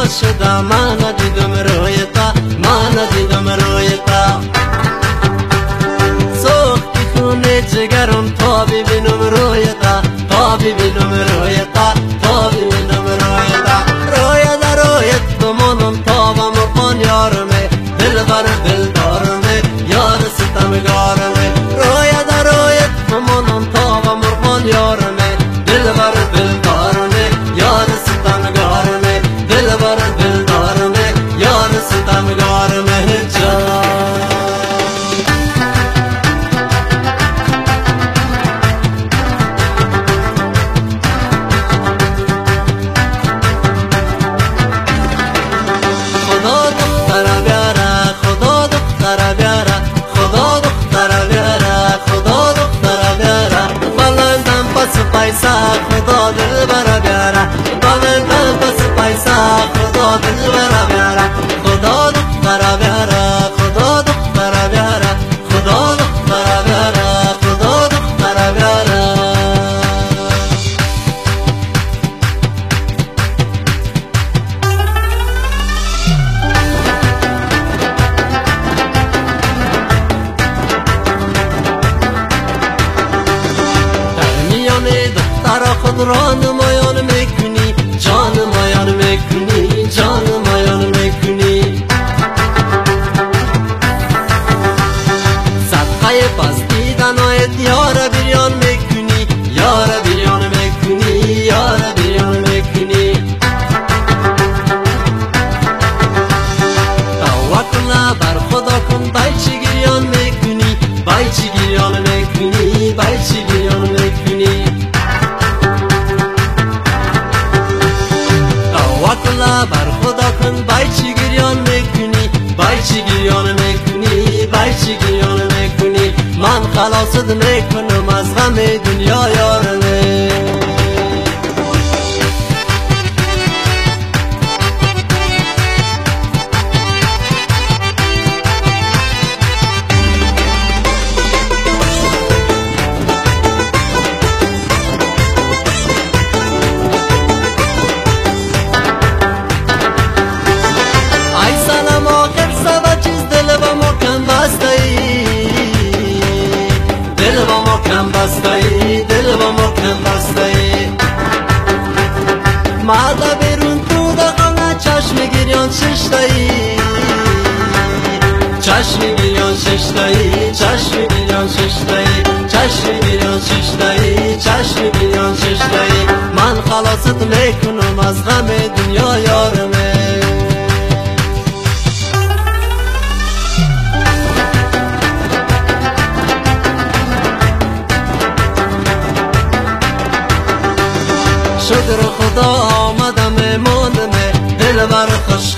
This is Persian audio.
عوض شدم، من ندیدم روی تا، من ندیدم روی تا. سوختی خونه جگرم تا ببینم روی تا، تا ببینم روی تا، تا ببینم روی تا. روی تا روی تو منم تا و مرپان یارمه، دلبر دلدارمه، یار ستمگارمه. روی تا روی تو منم تا و مرپان یارمه، دلبر دلدارمه، یار ستمگارمه، دلبر دلدارمه، یار ستمگارمه. خدا دل برا بیاره، بالندم پس پیسا خدا دل برا بیاره. خدا دخترا بیاره، خدا دخترا بیاره، خدا دخترا بیاره، خدا دخترا بیاره. در میانه دخترا خود را نمایان میکنی، جان مایان میکنی، جان مایان میکنی. صدقه پس دیدنایت یار بریان میکنی، یار بریان میکنی، یار بریان میکنی. توکل بر خدا کن، بایچی گریان میکنی، بایچی گریان میکنی، بایچی گریان میکنی. توکل بر خدا کن، بایچی گریان میکنی، بایچی گریان میکنی، بایچی گریان میکنی. من خلاصت میکنم از غم دنیا یارمه. دل با محکم بسته مادا بیرون تو دخانه چشم گریان ششتایی، چشم گریان ششتایی، چشم گریان ششتایی، چشم گریان ششتایی، چشم گریان ششتایی. من خلاصت میکنم از غم دنیا یارمه. شکر خدا آمدم ماندمه، دل بر خوش